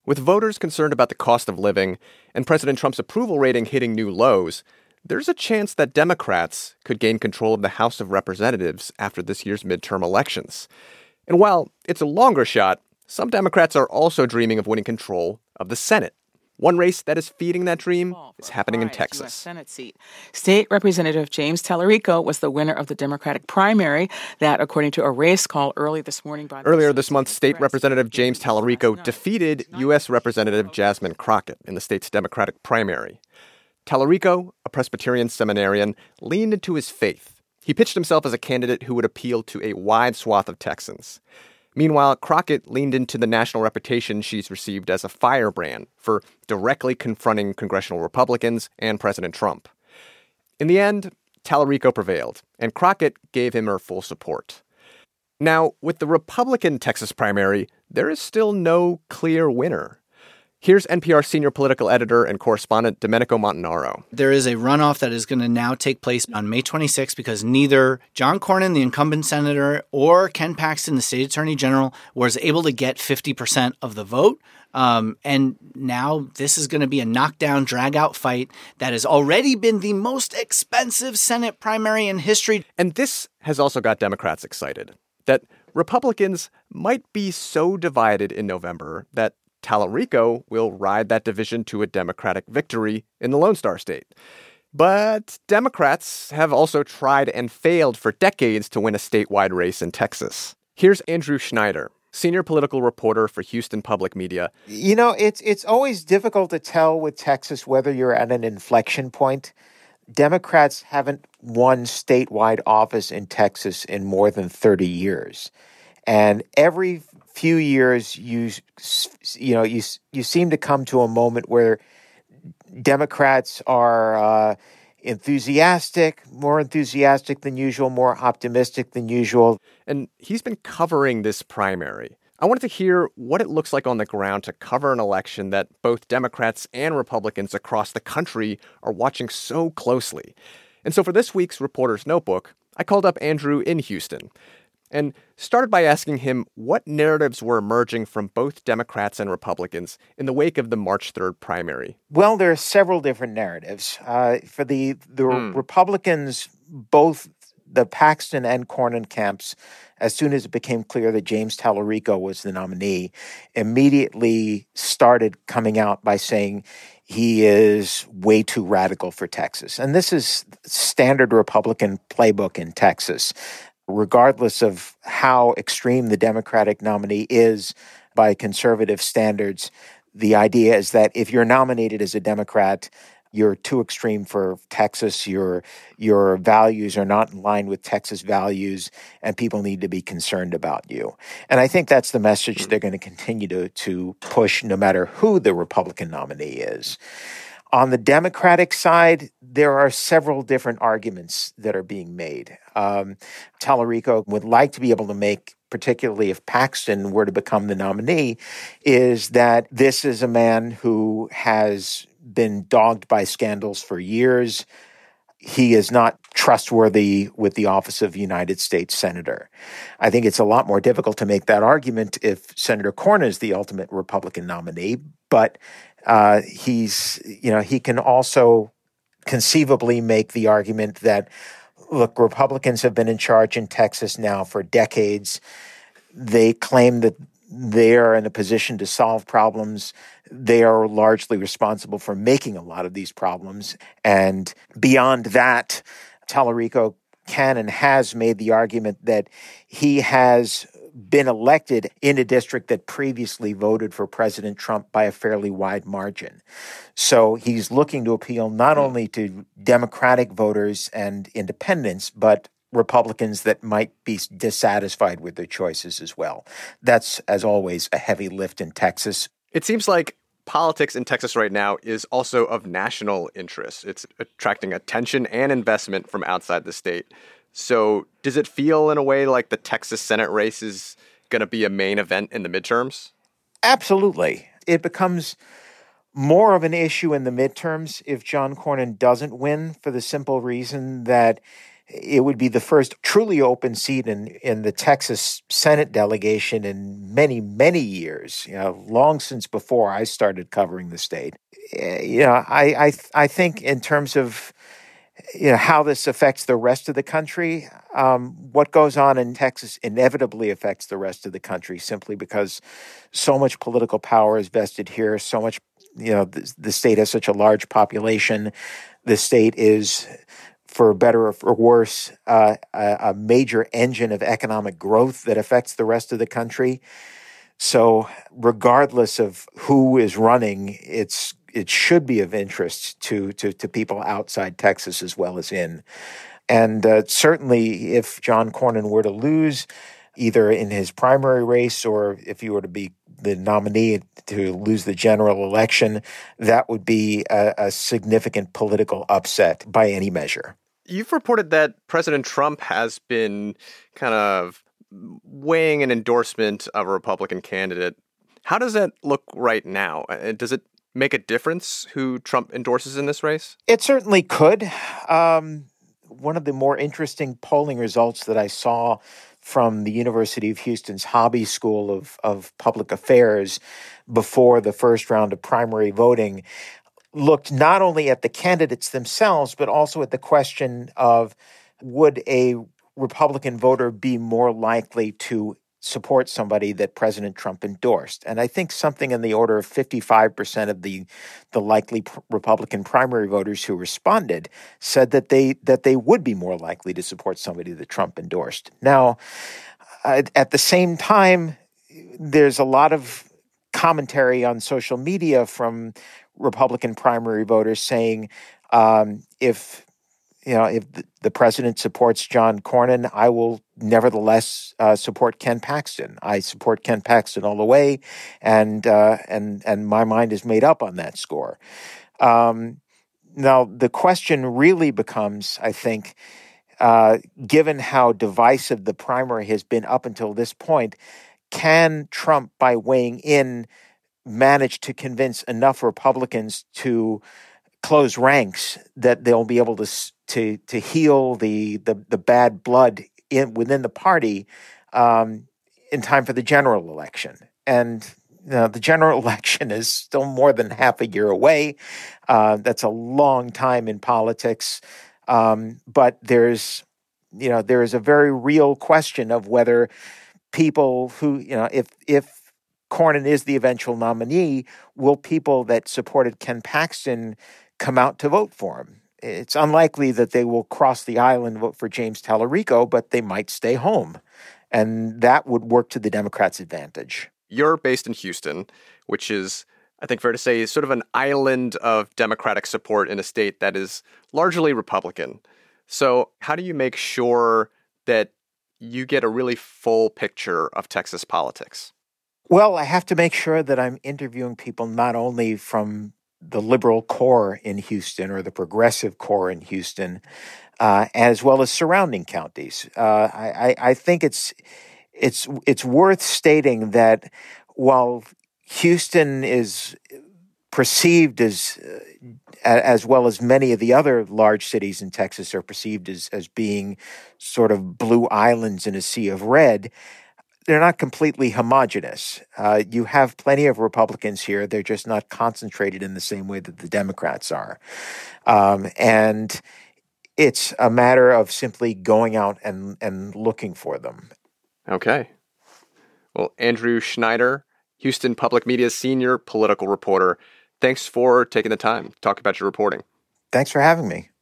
With voters concerned about the cost of living and President Trump's approval rating hitting new lows, there's a chance that Democrats could gain control of the House of Representatives after this year's midterm elections. And while it's a longer shot, some Democrats are also dreaming of winning control of the Senate. One race that is feeding that dream is happening in Texas. US Senate seat. State Representative James Tallarico was the winner of the Democratic primary that, according to a race call early this morning by Earlier this month, State Representative James Tallarico defeated U.S. Representative Jasmine Crockett in the state's Democratic primary. Tallarico, a Presbyterian seminarian, leaned into his faith. He pitched himself as a candidate who would appeal to a wide swath of Texans. Meanwhile, Crockett leaned into the national reputation she's received as a firebrand for directly confronting congressional Republicans and President Trump. In the end, Tallarico prevailed, and Crockett gave him her full support. Now, with the Republican Texas primary, there is still no clear winner. Here's NPR senior political editor and correspondent Domenico Montanaro. There is a runoff that is going to now take place on May 26th because neither John Cornyn, the incumbent senator, or Ken Paxton, the state attorney general, was able to get 50% of the vote. And now this is going to be a knockdown, drag-out fight that has already been the most expensive Senate primary in history. And this has also got Democrats excited, that Republicans might be so divided in November that Tallarico will ride that division to a Democratic victory in the Lone Star State. But Democrats have also tried and failed for decades to win a statewide race in Texas. Here's Andrew Schneider, senior political reporter for Houston Public Media. You know, it's always difficult to tell with Texas whether you're at an inflection point. Democrats haven't won statewide office in Texas in more than 30 years. And every few years, you seem to come to a moment where Democrats are more enthusiastic than usual, more optimistic than usual. And he's been covering this primary. I wanted to hear what it looks like on the ground to cover an election that both Democrats and Republicans across the country are watching so closely. And so for this week's Reporter's Notebook, I called up Andrew in Houston and started by asking him what narratives were emerging from both Democrats and Republicans in the wake of the March 3rd primary. Well, there are several different narratives. For the Republicans, both the Paxton and Cornyn camps, as soon as it became clear that James Tallarico was the nominee, immediately started coming out by saying he is way too radical for Texas. And this is standard Republican playbook in Texas. Regardless of how extreme the Democratic nominee is by conservative standards, the idea is that if you're nominated as a Democrat, you're too extreme for Texas, your values are not in line with Texas values, and people need to be concerned about you. And I think that's the message they're going to continue to push no matter who the Republican nominee is. On the Democratic side, there are several different arguments that are being made. Tallarico would like to be able to make, particularly if Paxton were to become the nominee, is that this is a man who has been dogged by scandals for years. He is not trustworthy with the office of United States Senator. I think it's a lot more difficult to make that argument if Senator Cornyn is the ultimate Republican nominee, but he can also conceivably make the argument that, look, Republicans have been in charge in Texas now for decades. They claim that they are in a position to solve problems. They are largely responsible for making a lot of these problems. And beyond that, Tallarico can and has made the argument that he has been elected in a district that previously voted for President Trump by a fairly wide margin. So he's looking to appeal not only to Democratic voters and independents, but Republicans that might be dissatisfied with their choices as well. That's, as always, a heavy lift in Texas. It seems like politics in Texas right now is also of national interest. It's attracting attention and investment from outside the state. So does it feel in a way like the Texas Senate race is going to be a main event in the midterms? Absolutely. It becomes more of an issue in the midterms if John Cornyn doesn't win, for the simple reason that it would be the first truly open seat in the Texas Senate delegation in many, many years, long since before I started covering the state. I think in terms of how this affects the rest of the country, what goes on in Texas inevitably affects the rest of the country simply because so much political power is vested here, so much, the state has such a large population. The state is, for better or for worse, a major engine of economic growth that affects the rest of the country. So regardless of who is running, it should be of interest to people outside Texas as well as in. And certainly if John Cornyn were to lose, either in his primary race or if he were to be the nominee to lose the general election, that would be a significant political upset by any measure. You've reported that President Trump has been kind of weighing an endorsement of a Republican candidate. How does that look right now? Does it make a difference who Trump endorses in this race? It certainly could. One of the more interesting polling results that I saw from the University of Houston's Hobby School of Public Affairs before the first round of primary voting looked not only at the candidates themselves, but also at the question of would a Republican voter be more likely to support somebody that President Trump endorsed. And I think something in the order of 55% of the likely Republican primary voters who responded said that they would be more likely to support somebody that Trump endorsed. Now, at the same time, there's a lot of commentary on social media from Republican primary voters saying if the president supports John Cornyn, I will nevertheless support Ken Paxton. I support Ken Paxton all the way, and my mind is made up on that score. Now, the question really becomes, I think, given how divisive the primary has been up until this point, can Trump, by weighing in, manage to convince enough Republicans to close ranks that they'll be able to heal the bad blood within the party in time for the general election? And the general election is still more than half a year away. That's a long time in politics, but there is a very real question of whether people who if Cornyn is the eventual nominee, will people that supported Ken Paxton come out to vote for him? It's unlikely that they will cross the aisle and vote for James Tallarico, but they might stay home. And that would work to the Democrats' advantage. You're based in Houston, which is, I think fair to say, sort of an island of Democratic support in a state that is largely Republican. So how do you make sure that you get a really full picture of Texas politics? Well, I have to make sure that I'm interviewing people not only from the liberal core in Houston or the progressive core in Houston, as well as surrounding counties. I think it's worth stating that while Houston is perceived as well as many of the other large cities in Texas are perceived as being sort of blue islands in a sea of red, they're not completely homogenous. You have plenty of Republicans here. They're just not concentrated in the same way that the Democrats are. And it's a matter of simply going out and looking for them. Okay. Well, Andrew Schneider, Houston Public Media's senior political reporter, thanks for taking the time to talk about your reporting. Thanks for having me.